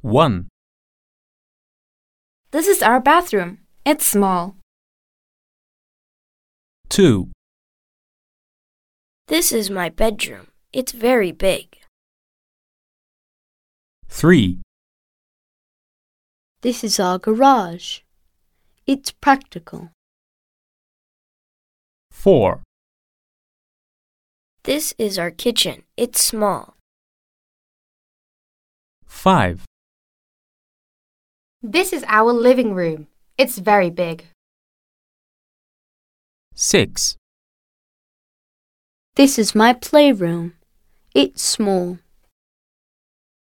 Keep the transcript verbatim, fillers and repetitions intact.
one, This is our bathroom. It's small. two, This is my bedroom. It's very big. three, This is our garage. It's practical. four, This is our kitchen. It's small. five, This is our living room. It's very big. six, This is my playroom. It's small.